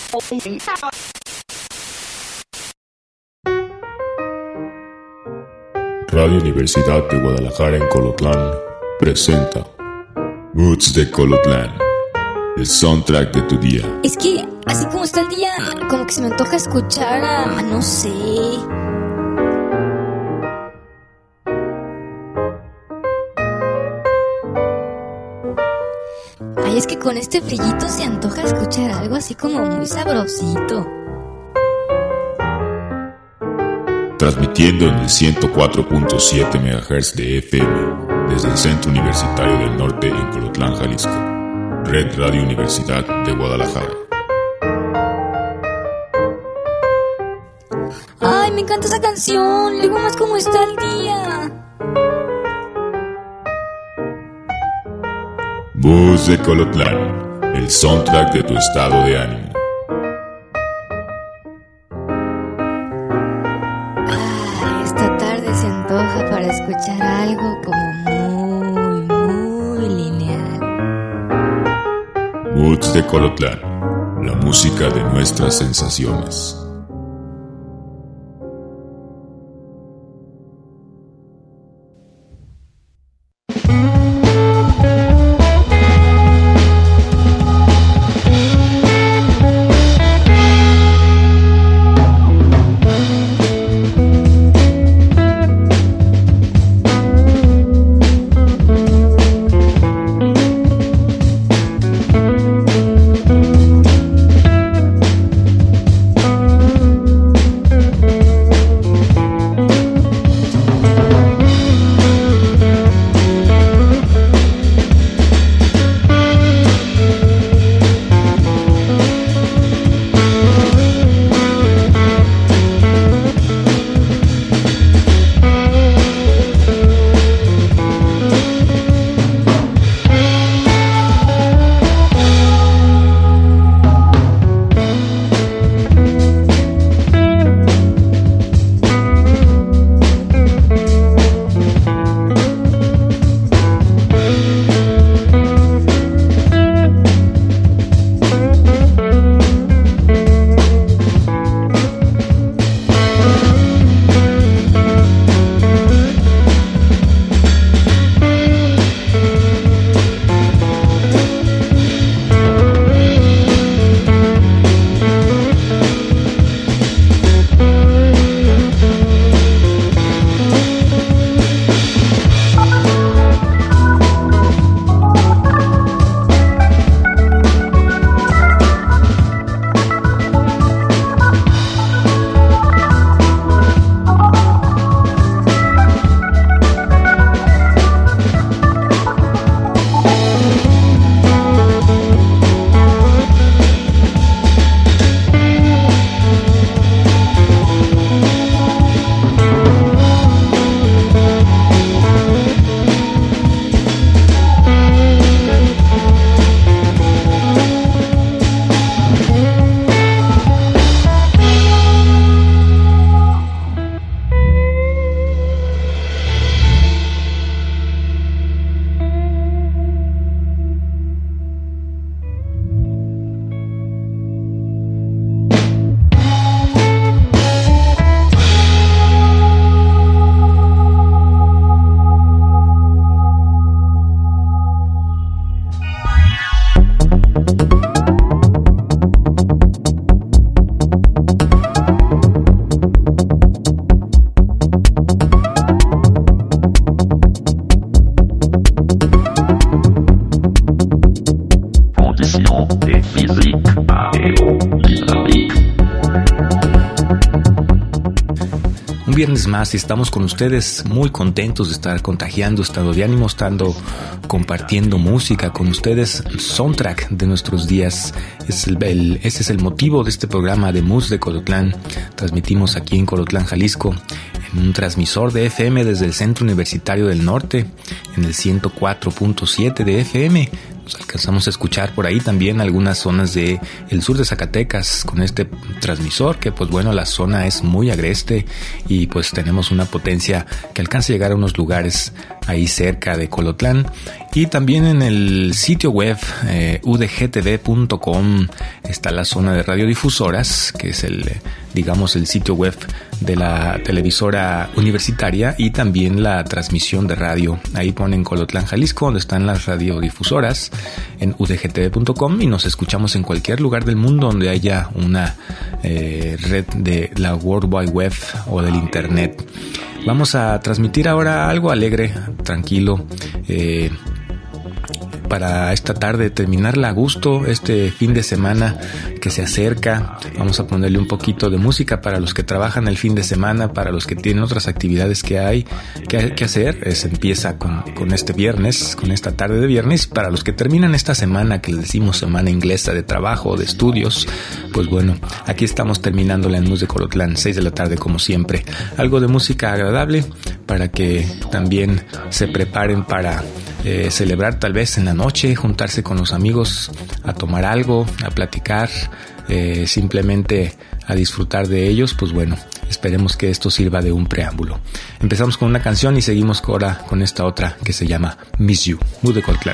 Radio Universidad de Guadalajara en Colotlán presenta Moods de Colotlán, el soundtrack de tu día. Es que, así como está el día, como que se me antoja escuchar a no sé. Ay, es que con este frillito se antoja escuchar algo así como muy sabrosito. Transmitiendo en el 104.7 MHz de FM desde el Centro Universitario del Norte en Colotlán, Jalisco. Red Radio Universidad de Guadalajara. Ay, me encanta esa canción. Luego más cómo está el día. Moods de Colotlán, el soundtrack de tu estado de ánimo. Esta tarde se antoja para escuchar algo como muy lineal. Moods de Colotlán, la música de nuestras sensaciones. Viernes más y estamos con ustedes muy contentos de estar contagiando estado de ánimo, estando compartiendo música con ustedes, soundtrack de nuestros días. Ese es el motivo de este programa de Moods de Colotlán. Transmitimos aquí en Colotlán, Jalisco, en un transmisor de FM desde el Centro Universitario del Norte, en el 104.7 de FM. Nos alcanzamos a escuchar por ahí también algunas zonas de el sur de Zacatecas con este transmisor, que pues bueno, la zona es muy agreste y pues tenemos una potencia que alcanza a llegar a unos lugares ahí cerca de Colotlán. Y también en el sitio web udgtv.com está la zona de radiodifusoras, que es el sitio web de la televisora universitaria, y también la transmisión de radio. Ahí ponen Colotlán, Jalisco, donde están las radiodifusoras, en udgtv.com, y nos escuchamos en cualquier lugar del mundo donde haya una red de la World Wide Web o del Internet. Vamos a transmitir ahora algo alegre, tranquilo, para esta tarde, terminarla a gusto, este fin de semana que se acerca. Vamos a ponerle un poquito de música para los que trabajan el fin de semana, para los que tienen otras actividades que hay que hacer. Se empieza con este viernes, con esta tarde de viernes. Para los que terminan esta semana, que les decimos semana inglesa de trabajo, de estudios, pues bueno, aquí estamos terminando la News de Colotlán, 6 de la tarde como siempre. Algo de música agradable para que también se preparen para celebrar tal vez en la noche, juntarse con los amigos a tomar algo, a platicar, simplemente a disfrutar de ellos. Pues bueno, esperemos que esto sirva de un preámbulo. Empezamos con una canción y seguimos ahora con esta otra que se llama Miss You, Mood de Colotlán.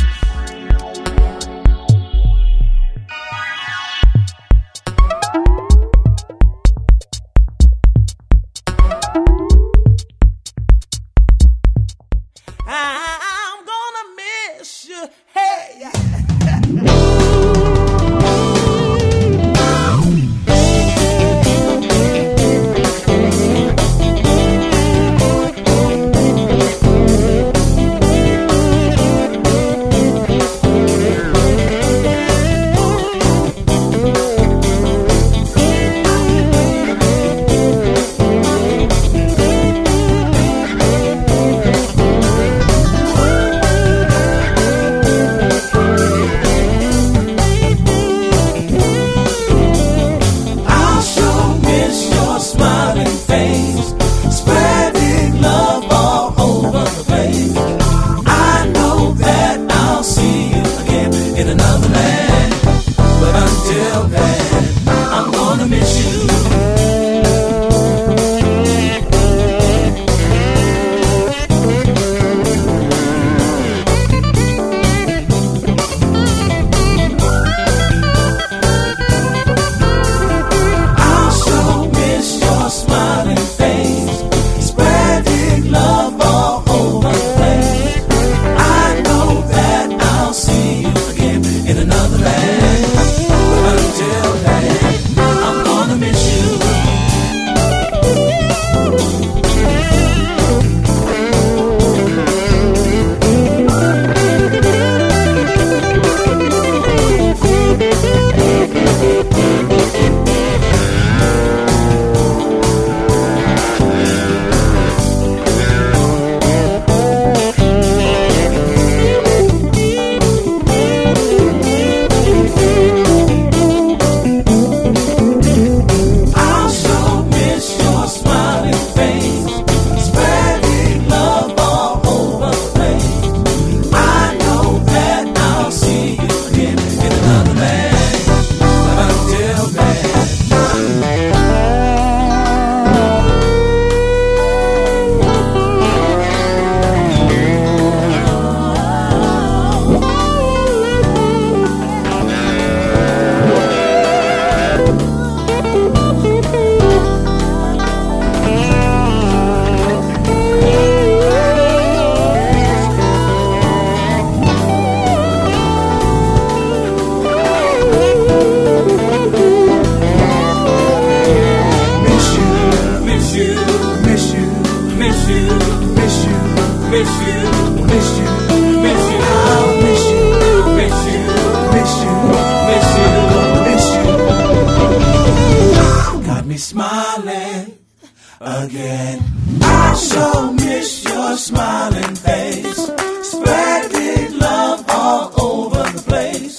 Again, I so miss your smiling face, spreading love all over the place.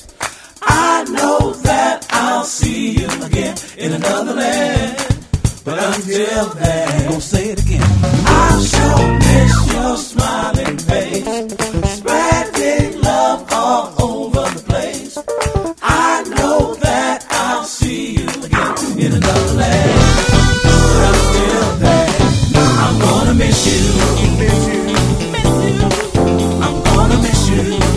I know that I'll see you again in another land, but until then, go say it again. I so miss your smiling face, spreading love all over the place. I know that I'll see you again in another land. I'm gonna miss you. I'm gonna miss you.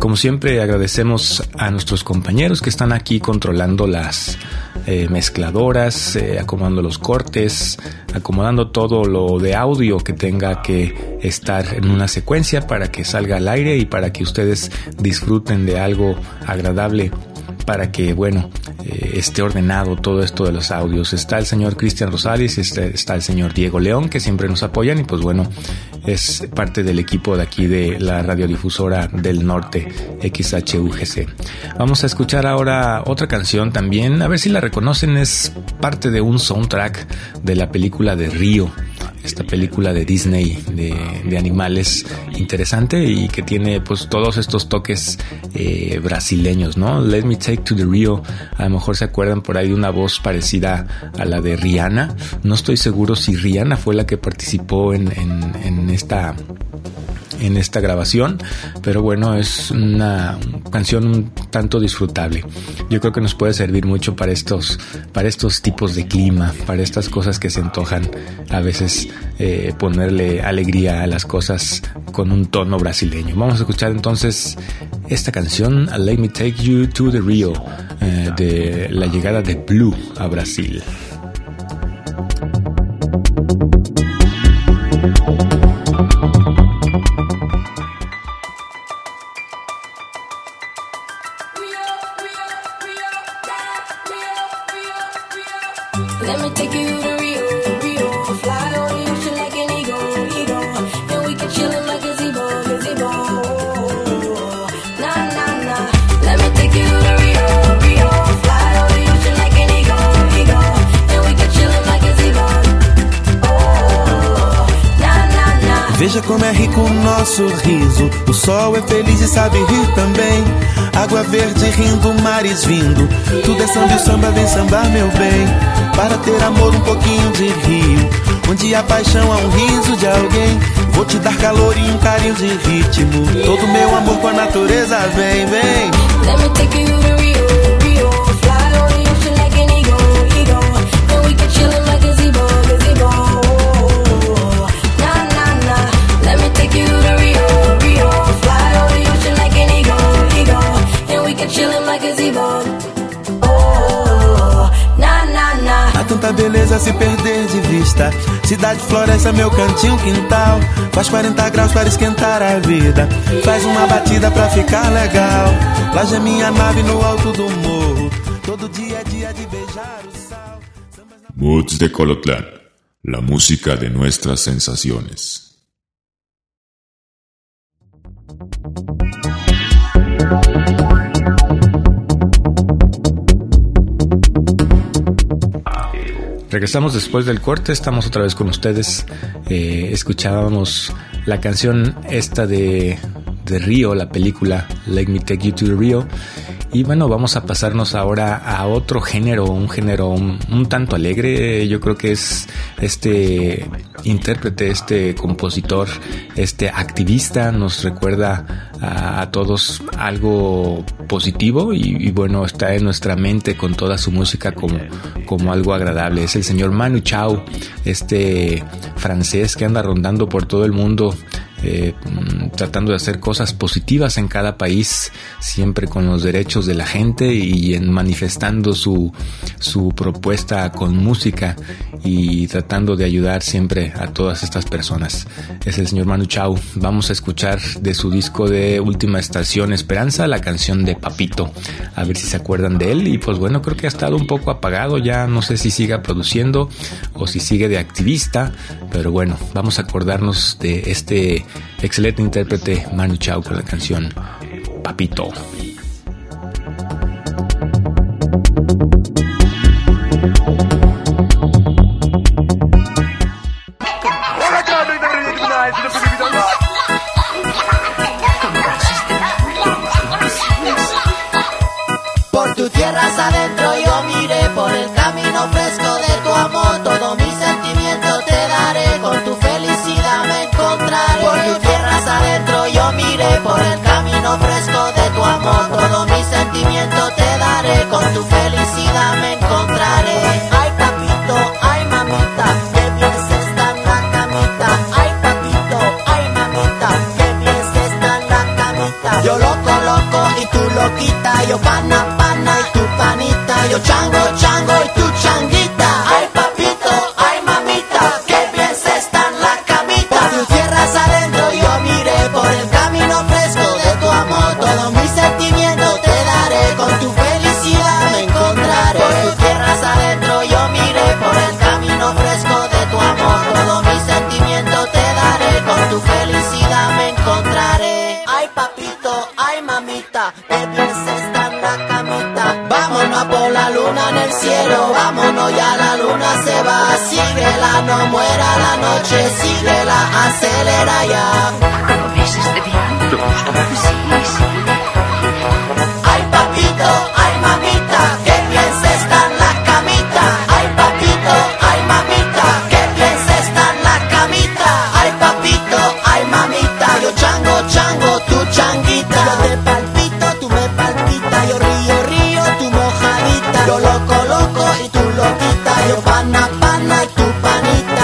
Como siempre, agradecemos a nuestros compañeros que están aquí controlando las mezcladoras, acomodando los cortes, acomodando todo lo de audio que tenga que estar en una secuencia para que salga al aire y para que ustedes disfruten de algo agradable, para que, bueno, esté ordenado todo esto de los audios. Está el señor Cristian Rosales, está el señor Diego León, que siempre nos apoyan, y pues bueno, es parte del equipo de aquí de la radiodifusora del norte, XHUGC. Vamos a escuchar ahora otra canción también, a ver si la reconocen, es parte de un soundtrack de la película de Río, esta película de Disney de animales interesante y que tiene pues todos estos toques brasileños, ¿no? Let Me Take to the Rio, a lo mejor se acuerdan por ahí de una voz parecida a la de Rihanna. No estoy seguro si Rihanna fue la que participó en esta grabación, pero bueno, es una canción un tanto disfrutable. Yo creo que nos puede servir mucho para estos tipos de clima, para estas cosas que se antojan a veces, ponerle alegría a las cosas con un tono brasileño. Vamos a escuchar entonces esta canción, Let Me Take You to the Rio, de la llegada de Blue a Brasil. Let me take you to Rio, Rio. Fly on the ocean like an eagle, eagle. And we can chill in my gazebo, gazebo. Nah, nah, nah. Let me take you to Rio, Rio. Fly on the ocean like an eagle, eagle. And we can chill in my gazebo. Oh, nah, nah, nah. Veja como é rico o nosso riso. O sol é feliz e sabe rir também. Água verde rindo, mares vindo. Tudo é samba e o samba vem sambar, meu bem. Para ter amor um pouquinho de rio. Onde a paixão há um riso de alguém. Vou te dar calor e um carinho de ritmo. Todo meu amor com a natureza vem, vem. Let me take you to Rio, Rio. Fly on the ocean like an eagle, eagle. And we can chill in my gazebo, gazebo. Nah, nah, nah. Let me take you to Rio, Rio. Fly on the ocean like an eagle, eagle. And we can chill in my gazebo. Há tanta beleza a se perder de vista. Cidade, floresta, meu cantinho, quintal. Faz 40 graus para esquentar a vida. Faz uma batida pra ficar legal. Laje é minha nave no alto do morro. Todo dia é dia de beijar o sal. Moods de Colotlán, la música de nuestras sensaciones. Regresamos después del corte, estamos otra vez con ustedes. Escuchábamos la canción esta de Río, la película Let Me Take You to the Rio. Y bueno, vamos a pasarnos ahora a otro género, un género un tanto alegre. Yo creo que es este intérprete, este compositor, este activista, nos recuerda a todos algo positivo y bueno, está en nuestra mente con toda su música como algo agradable. Es el señor Manu Chao, este francés que anda rondando por todo el mundo, tratando de hacer cosas positivas en cada país, siempre con los derechos de la gente y manifestando su propuesta con música y tratando de ayudar siempre a todas estas personas. Es el señor Manu Chao. Vamos a escuchar de su disco de Última Estación Esperanza la canción de Papito, a ver si se acuerdan de él. Y pues bueno, creo que ha estado un poco apagado ya, no sé si siga produciendo o si sigue de activista, pero bueno, vamos a acordarnos de este excelente intérprete Manu Chao con la canción Papito. Por tus tierras adentro yo miré, por el camino fresco de tu amor, todo mi sentimiento te daré, con tu felicidad me encontraré. Por tus tierras adentro yo miré, por el camino fresco de tu amor, todo mi sentimiento te daré, con tu felicidad me yo pana, pana y tu panita, yo chango, chango y tu changuita. Ay papito, ay mamita, qué bien se está en la camita. Por tus tierras adentro yo miré, por el camino fresco de tu amor, todo mi sentimiento te daré, con tu felicidad me encontraré. Por tus tierras adentro yo miré, por el camino fresco de tu amor, todo mi sentimiento te daré, con tu felicidad me encontraré. Ay papito, ay mamita, qué bien se está en la camita. Vámonos a por la luna en el cielo, vámonos ya la luna se va. Síguela, no muera la noche, síguela, acelera ya. ¿Lo ves este día? ¿Te gusta? Sí. Ay papito, ay mamita, qué bien se está en la camita. Ay papito, ay mamita, qué bien se está en la camita. Ay papito, ay mamita, yo chango, chango, tu changuita. Yo te palpito, tú me palpitas, yo río, río, tu mojadita. Yo loco, loco y tú loquita, yo pana, pana y tu panita.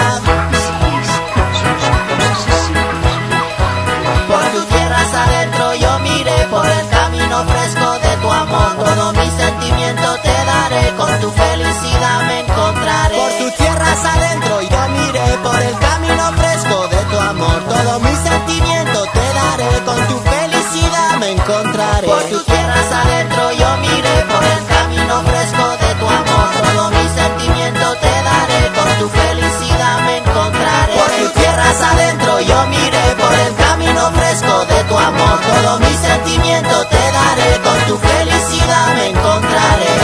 Por tus tierras adentro yo miré, por el camino fresco de tu amor, todo mi sentimiento te daré, con tu felicidad me encontraré. Por tus tierras adentro yo miré, por el camino fresco de tu amor, todo mi sentimiento te daré, con tu felicidad me encontraré. Por tus tierras adentro yo miré, por el camino fresco de tu amor, todo mi sentimiento te daré, con tu felicidad me encontraré. Por tus tierras adentro yo miré, por el camino fresco de tu amor, todo mi sentimiento te daré, con tu felicidad me encontraré.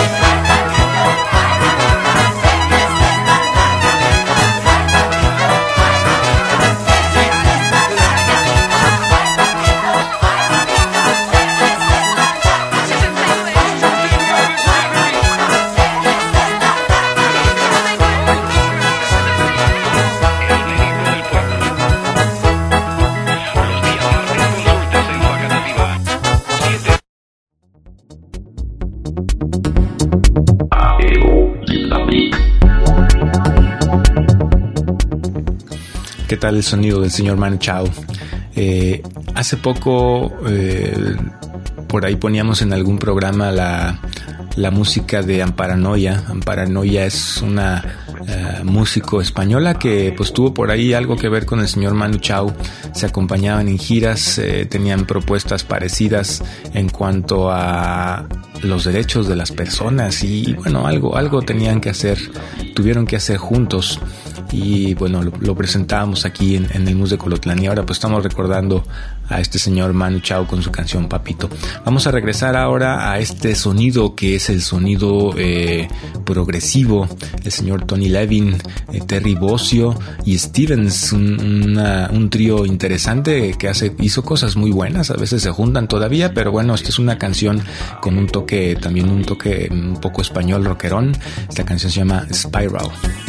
¿Qué tal el sonido del señor Manu Chao? Hace poco por ahí poníamos en algún programa la música de Amparanoia. Amparanoia es una músico española que pues tuvo por ahí algo que ver con el señor Manu Chao. Se acompañaban en giras, tenían propuestas parecidas en cuanto a los derechos de las personas y bueno, algo tuvieron que hacer juntos. Y bueno, lo presentábamos aquí en el Mus de Colotlán y ahora pues estamos recordando a este señor Manu Chao con su canción Papito. Vamos a regresar ahora a este sonido que es el sonido progresivo. El señor Tony Levin, Terry Bozzio y Stevens, un trío interesante que hizo cosas muy buenas. A veces se juntan todavía, pero bueno, esta es una canción con un toque un poco español rockerón. Esta canción se llama Spiral.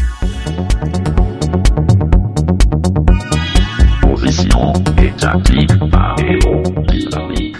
Position étatique par Héros Islamique.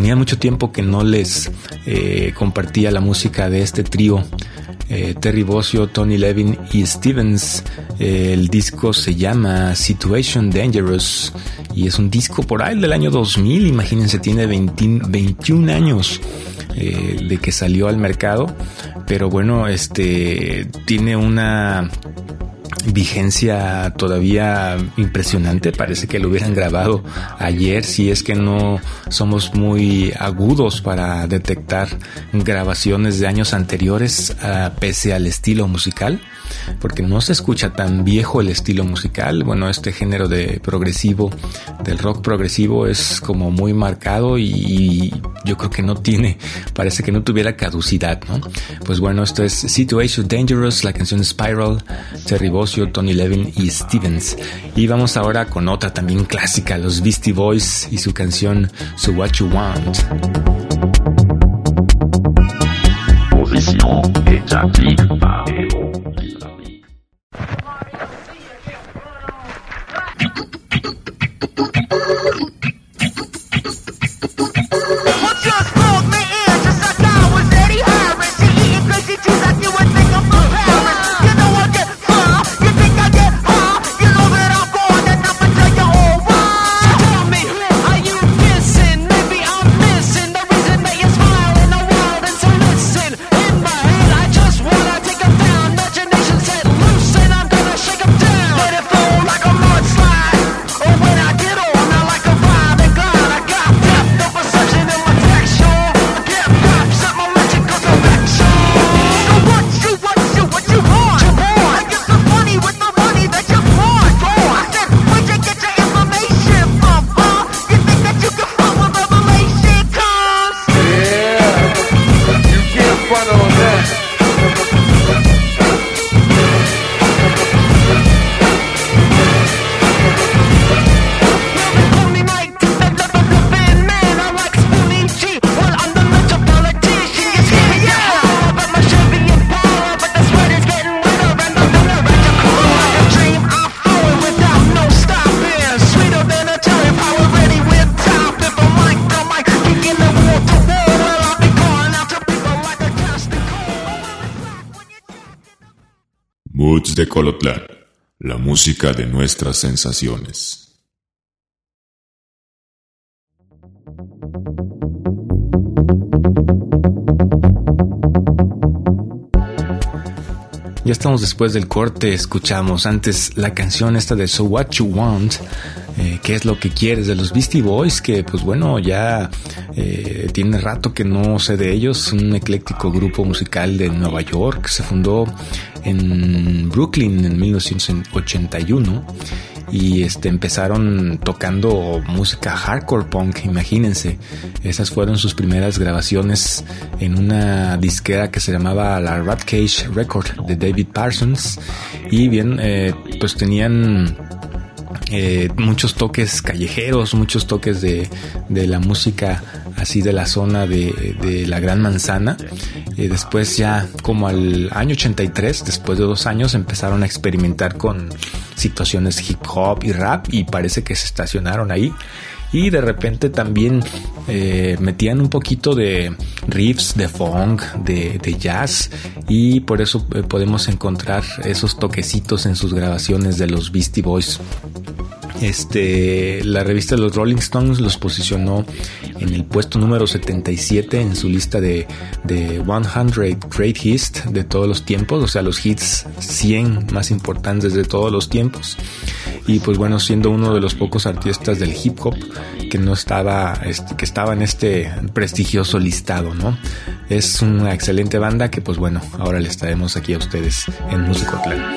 tenía mucho tiempo que no les compartía la música de este trío, Terry Bozzio, Tony Levin y Stevens. El disco se llama Situation Dangerous y es un disco por ahí del año 2000. Imagínense, tiene 21 años de que salió al mercado, pero bueno, tiene una vigencia todavía impresionante. Parece que lo hubieran grabado ayer, si es que no somos muy agudos para detectar grabaciones de años anteriores, pese al estilo musical, porque no se escucha tan viejo el estilo musical. Bueno, este género de progresivo, del rock progresivo, es como muy marcado y yo creo que parece que no tuviera caducidad, ¿no? Pues bueno, esto es Situation Dangerous, la canción Spiral, Terry Bozzio, Tony Levin y Stevens. Y vamos ahora con otra también clásica, los Beastie Boys y su canción So What You Want. Position étatique par héros. Moods de Colotlán, la música de nuestras sensaciones. Ya estamos después del corte. Escuchamos antes la canción esta de So What You Want, ¿qué es lo que quieres?, de los Beastie Boys, que pues bueno, ya tiene rato que no sé de ellos. Un ecléctico grupo musical de Nueva York, se fundó en Brooklyn en 1981 y empezaron tocando música hardcore punk. Imagínense, esas fueron sus primeras grabaciones en una disquera que se llamaba la Rat Cage Record de David Parsons, y bien, pues tenían muchos toques callejeros, muchos toques de la música así de la zona de la Gran Manzana. Después, ya como al año 83, después de 2 años, empezaron a experimentar con situaciones hip hop y rap, y parece que se estacionaron ahí. Y de repente también metían un poquito de riffs, de funk, de jazz, y por eso podemos encontrar esos toquecitos en sus grabaciones de los Beastie Boys. La revista de los Rolling Stones los posicionó en el puesto número 77 en su lista de 100 Great Hits de todos los tiempos, o sea, los hits 100 más importantes de todos los tiempos. Y pues bueno, siendo uno de los pocos artistas del hip hop que no estaba, que estaba en este prestigioso listado, ¿no? Es una excelente banda que pues bueno, ahora les traemos aquí a ustedes en Musicotlán.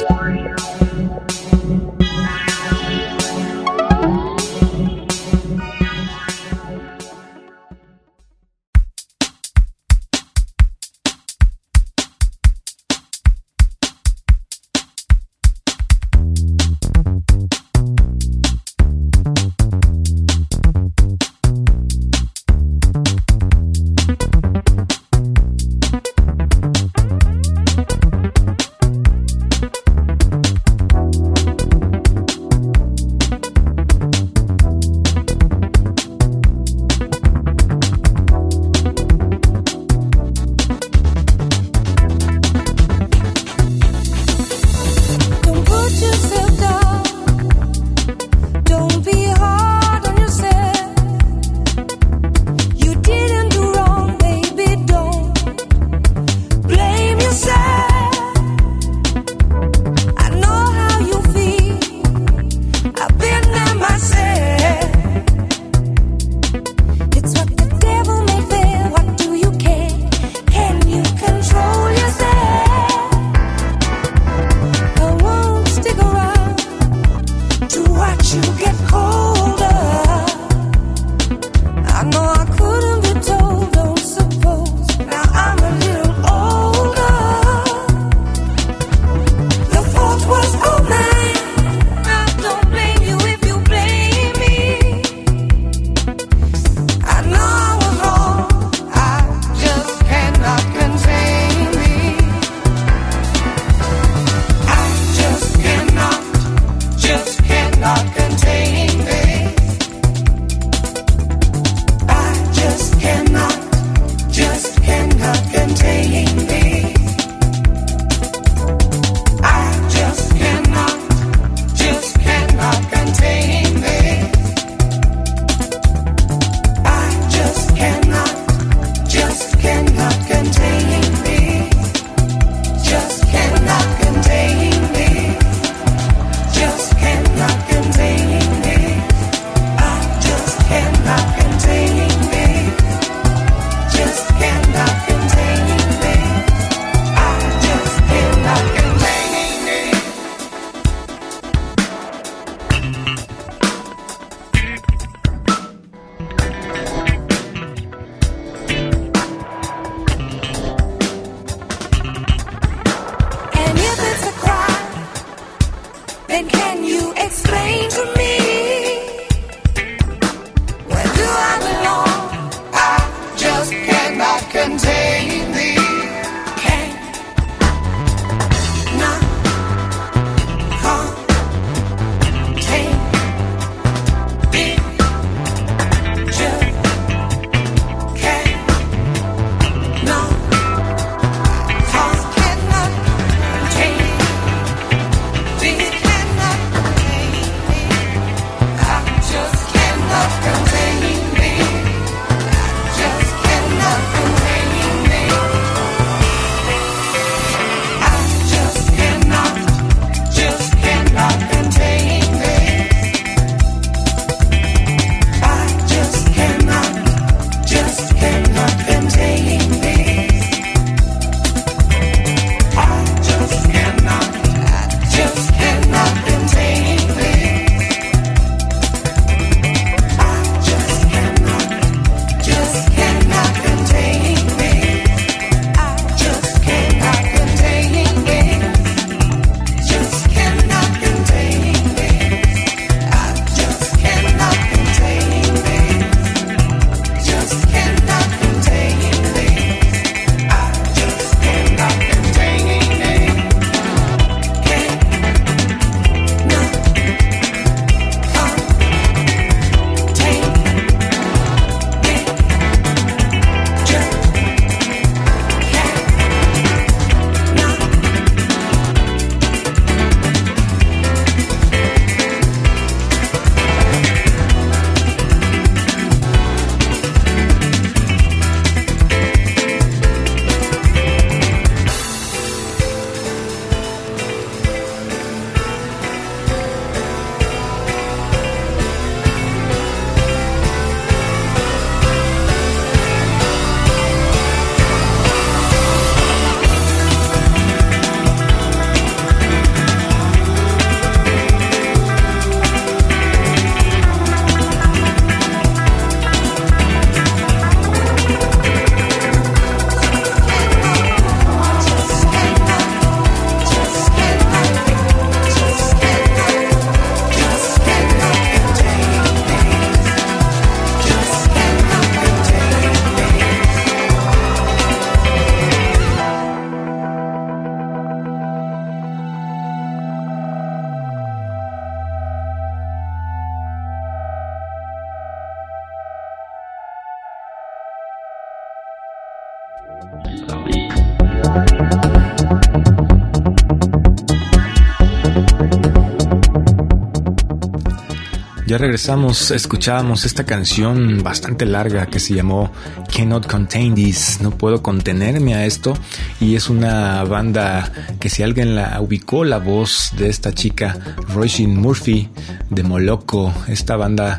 Ya regresamos, escuchábamos esta canción bastante larga que se llamó Cannot Contain This, no puedo contenerme a esto, y es una banda que si alguien la ubicó, la voz de esta chica Roisin Murphy de Moloko, esta banda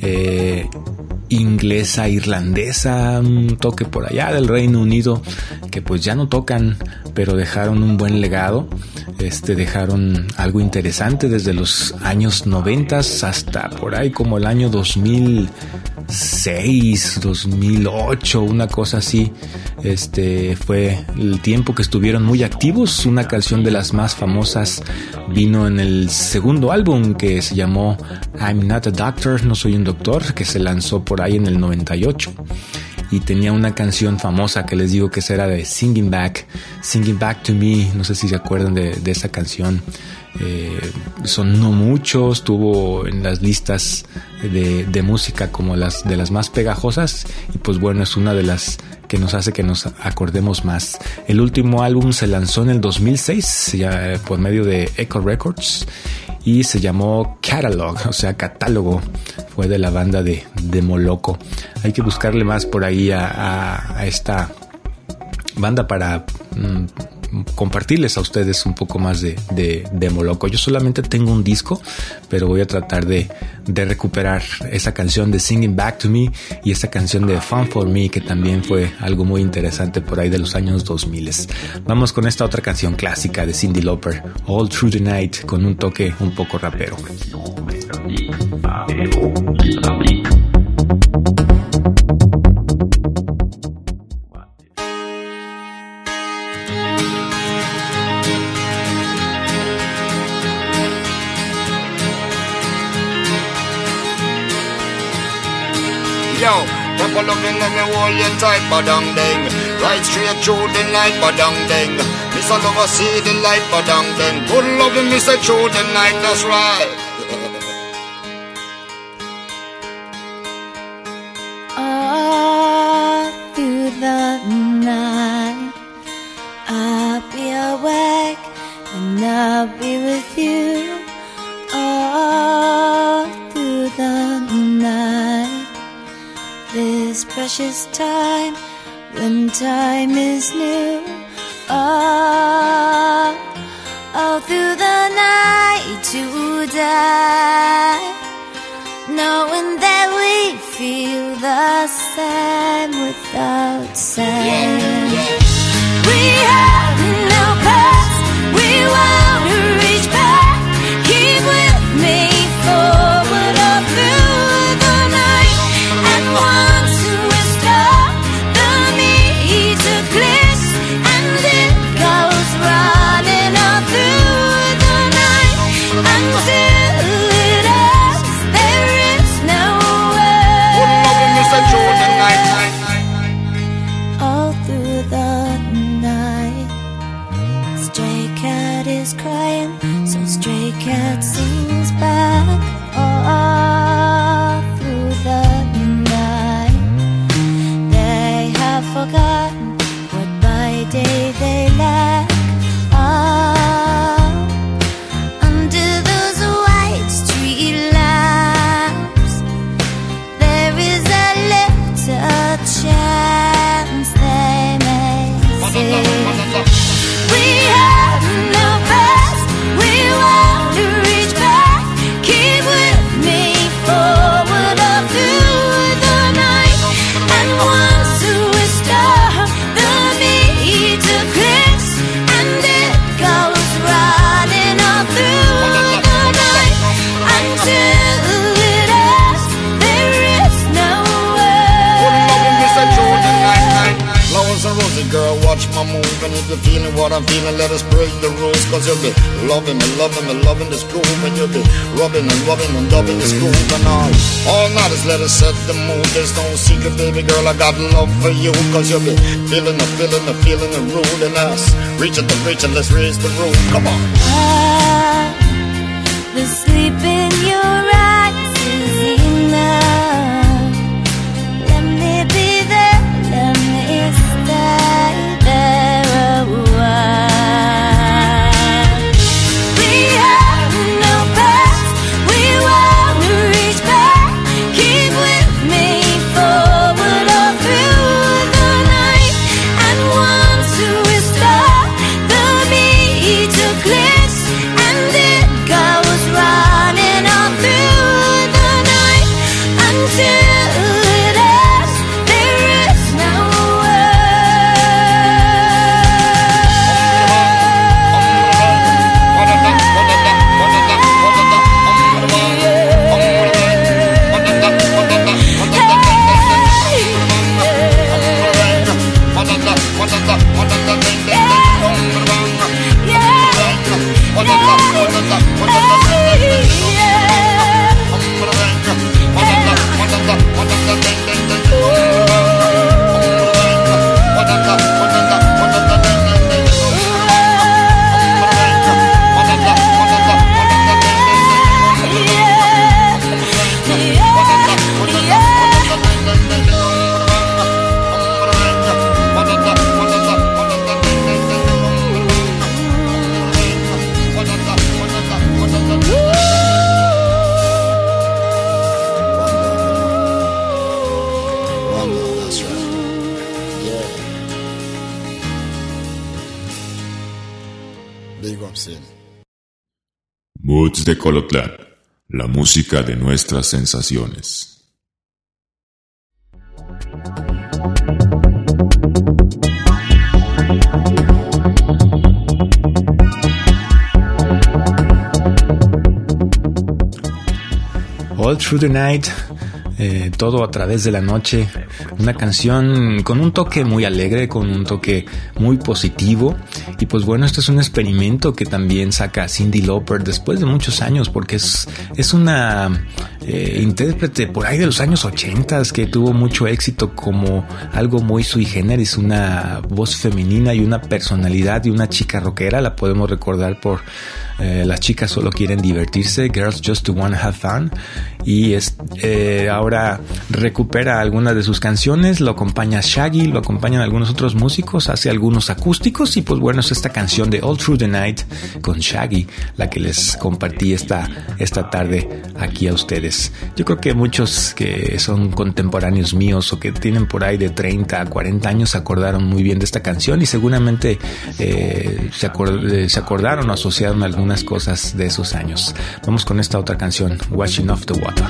inglesa, irlandesa, un toque por allá del Reino Unido, que pues ya no tocan, pero dejaron un buen legado. Dejaron algo interesante desde los años 90 hasta por ahí como el año 2006, 2008, una cosa así. Fue el tiempo que estuvieron muy activos. Una canción de las más famosas vino en el segundo álbum que se llamó I'm Not a Doctor, no soy un doctor, que se lanzó por ahí en el 98. Y tenía una canción famosa que les digo que era de Singing Back to Me, no sé si se acuerdan de esa canción. Sonó mucho, estuvo en las listas de música como de las más pegajosas, y pues bueno, es una de las que nos hace que nos acordemos más. El último álbum se lanzó en el 2006 ya, por medio de Echo Records, y se llamó Catalog, o sea, catálogo. Fue de la banda de Moloko. Hay que buscarle más por ahí a esta banda para compartirles a ustedes un poco más de Moloco. Yo solamente tengo un disco, pero voy a tratar de recuperar esa canción de Singing Back to Me y esa canción de Fun for Me, que también fue algo muy interesante por ahí de los años 2000. Vamos con esta otra canción clásica de Cyndi Lauper, All Through the Night, con un toque un poco rapero. Yo, Papa loving let me hold you tight, badang ding. Right straight through the night, badang ding. Miss a lover see the light, badang ding. Good loving, miss a through the night, that's right. All through the night, I'll be awake and I'll be with you. All through the night, this precious time when time is new. All through the night to die, knowing that we feel the same without saying. We have no past, we want to reach back. Keep with me forward all through the night. And once we stop, the need to glitch, and it goes running all through the night until it ends. There is no all through the night. Stray cat is crying, so stray cat sings back. All through the night, they have forgotten what by day they lack. Under those white street lamps, there is a little chance they may see. We have no past, we want to reach back. Keep with me forward all through the night. And once we stop, the need to glitch, and it goes running all through the night until it ends. There is no Flowers and rosy girl, watch my move. And if you're feeling what I'm feeling, let us break the rules. Cause you'll be loving me, loving me, loving this groove. And you'll be rubbing and rubbing and loving this groove. And all night is let us set the mood. There's no secret, baby girl, I got love for you. Cause you'll be feeling the rude. And us reach it, let's raise the roof. Come on. The sleep in your eyes is enough. Let me be there, let me stay there a while. We have no past, we want to reach back. Keep with me forward all through the night. And once we stop, the need to glitch, and it goes running all through the night scene. Moods de Colotlán, la música de nuestras sensaciones. All Through the Night, todo a través de la noche, una canción con un toque muy alegre, con un toque muy positivo. Y pues bueno, esto es un experimento que también saca Cyndi Lauper después de muchos años, porque es una intérprete por ahí de los años 80 que tuvo mucho éxito como algo muy sui generis, una voz femenina y una personalidad y una chica rockera. La podemos recordar por Las chicas solo quieren divertirse, Girls Just Wanna Have Fun, y ahora recupera algunas de sus canciones, lo acompaña Shaggy, lo acompañan algunos otros músicos, hace algunos acústicos, y pues bueno, es esta canción de All Through the Night con Shaggy la que les compartí esta tarde aquí a ustedes. Yo creo que muchos que son contemporáneos míos o que tienen por ahí de 30 a 40 años se acordaron muy bien de esta canción, y seguramente se acordaron o asociaron algunas cosas de esos años. Vamos con esta otra canción, Washing Off the Water.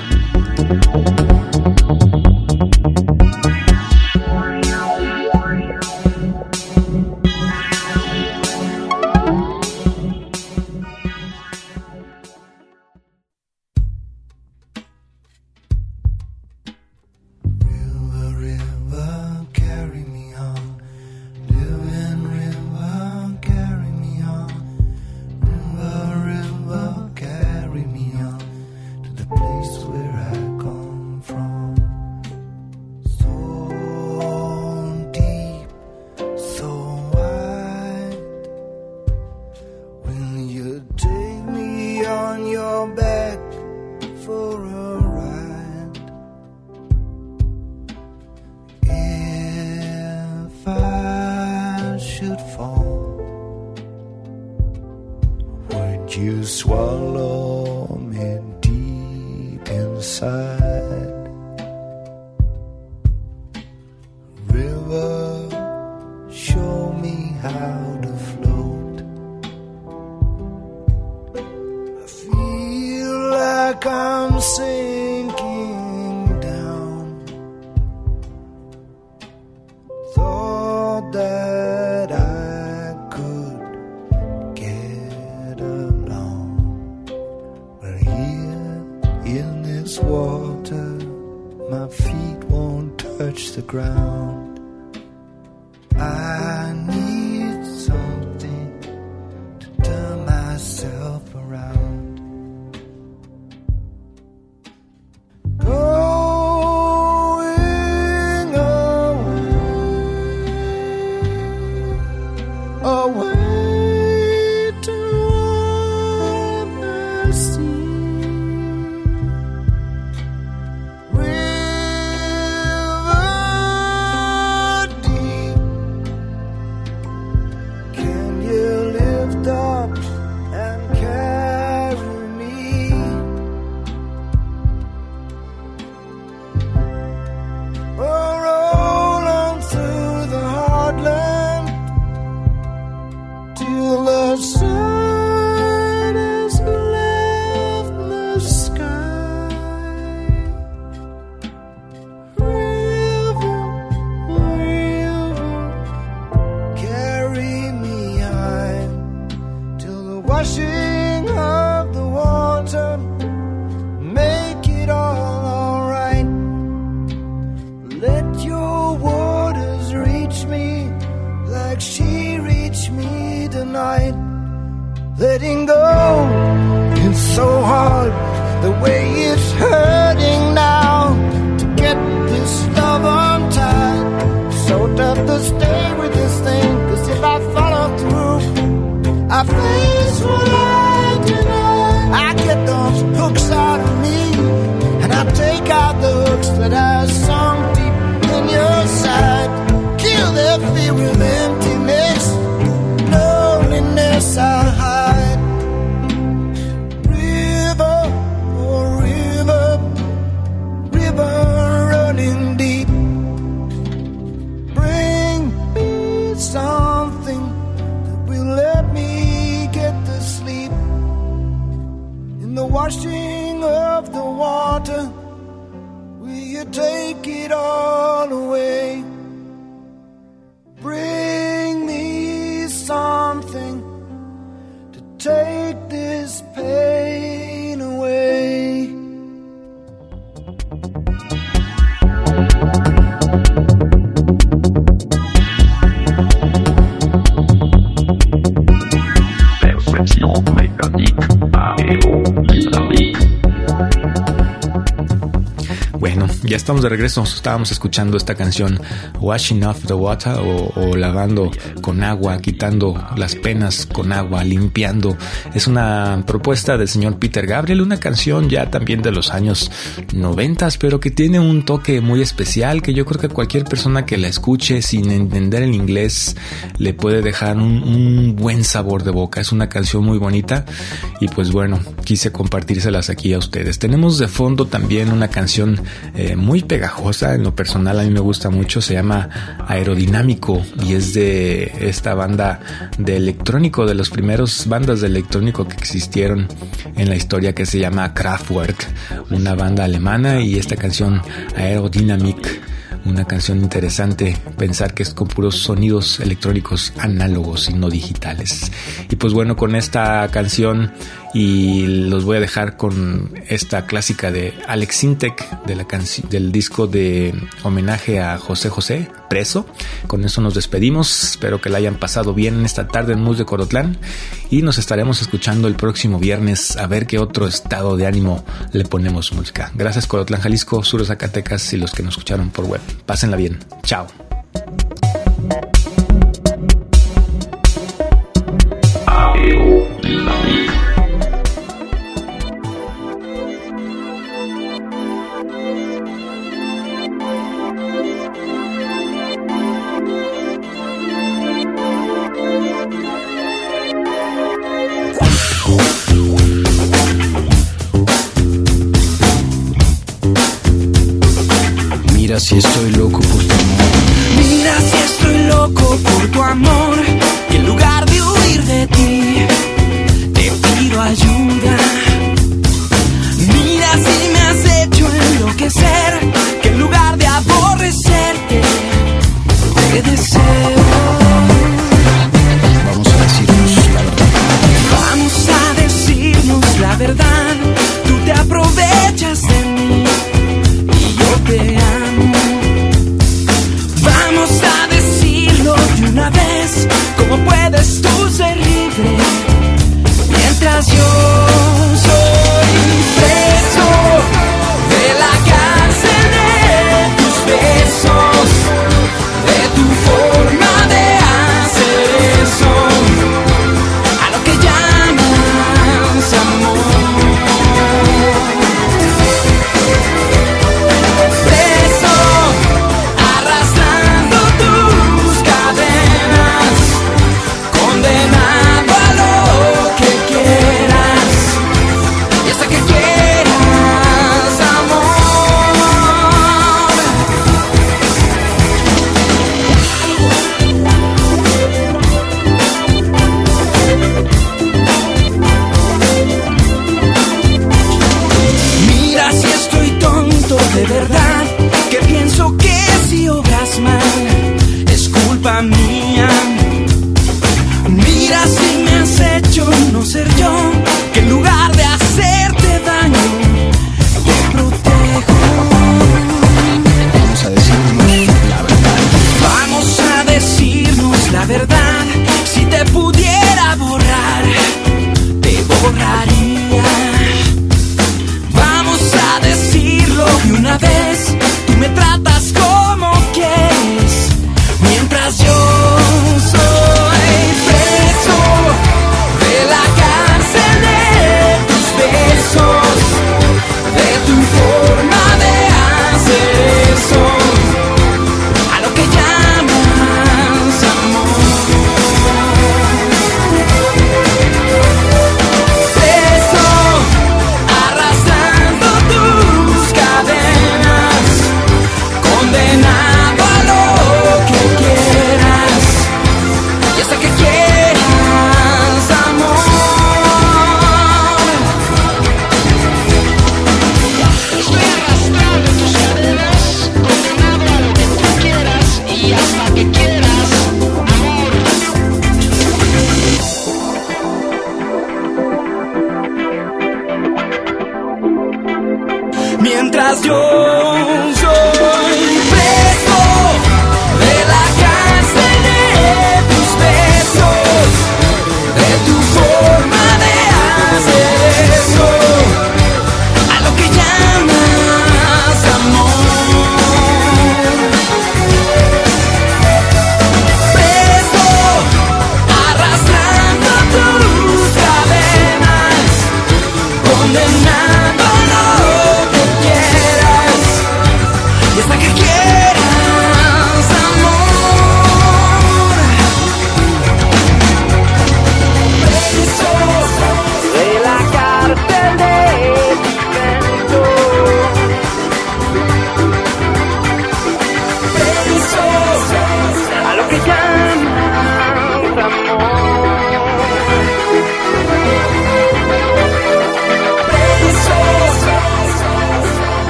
You swallow me deep inside. River, show me how to float. I feel like I'm sinking down. Thought that I could get along. But here in this water, my feet won't touch the ground. I need something to turn myself around. Going away toward the sea. River deep, can you lift up and carry me? Or roll on through the heartland till the sun has left the sky. River, carry me high till the washing of the water make it all alright. Let your waters reach me like she reached me tonight. Letting go, it's so hard the way it's hurting now. To get this love untied, so tough to stay with this thing. 'Cause if I follow through, I face what I deny. I get those hooks out of me, and I take out the hooks that I sunk deep in your side. Kill their fear with emptiness, loneliness I hide. River, oh river, estamos de regreso. Estábamos escuchando esta canción Washing Off the Water o lavando con agua, quitando las penas con agua, limpiando. Es una propuesta del señor Peter Gabriel, una canción ya también de los años 90, pero que tiene un toque muy especial que yo creo que cualquier persona que la escuche sin entender el inglés le puede dejar un buen sabor de boca. Es una canción muy bonita y pues bueno, quise compartírselas aquí a ustedes. Tenemos de fondo también una canción muy pegajosa, en lo personal a mí me gusta mucho, se llama Aerodinámico y es de esta banda de electrónico, de las primeras bandas de electrónico que existieron en la historia, que se llama Kraftwerk, una banda alemana, y esta canción Aerodynamic, una canción interesante, pensar que es con puros sonidos electrónicos análogos y no digitales. Y pues bueno, con esta canción y los voy a dejar con esta clásica de Alex Sintek del disco de homenaje a José José, Preso. Con eso nos despedimos, espero que la hayan pasado bien en esta tarde en Mus de Colotlán y nos estaremos escuchando el próximo viernes a ver qué otro estado de ánimo le ponemos música. Gracias Colotlán, Jalisco, Sur de Zacatecas y los que nos escucharon por web. Pásenla bien, chao. Mira si estoy loco por tu amor. Mira si estoy loco por tu amor. Y en lugar de huir de ti, te pido ayuda. Mira si me has hecho enloquecer, que en lugar de aborrecerte, te deseo. Vamos a decirnos la verdad. Vamos a decirnos la verdad. Tú te aprovechas de mí y yo te amo. Vamos a decirlo de una vez. ¿Cómo puedes tú ser libre mientras yo soy preso de la cárcel de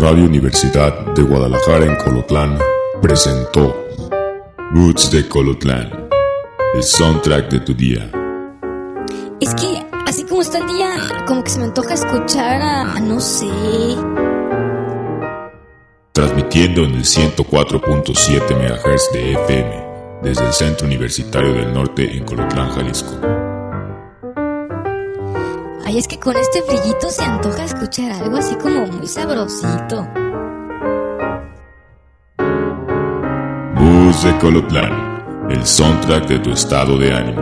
Radio Universidad de Guadalajara en Colotlán presentó Moods de Colotlán, el soundtrack de tu día. Es que, así como está el día, como que se me antoja escuchar a no sé. Transmitiendo en el 104.7 MHz de FM, desde el Centro Universitario del Norte en Colotlán, Jalisco. Ay, es que con este frillito se antoja escuchar algo así como muy sabrosito. Moods de Colotlán, el soundtrack de tu estado de ánimo.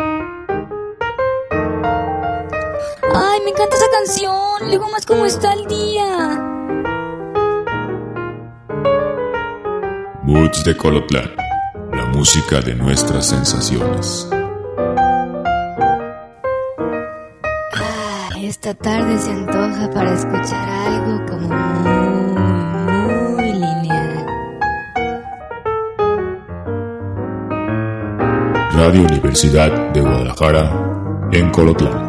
Ay, me encanta esa canción. Luego más cómo está el día. Moods de Colotlán, la música de nuestras sensaciones. Esta tarde se antoja para escuchar algo como muy lineal. Radio Universidad de Guadalajara en Colotlán.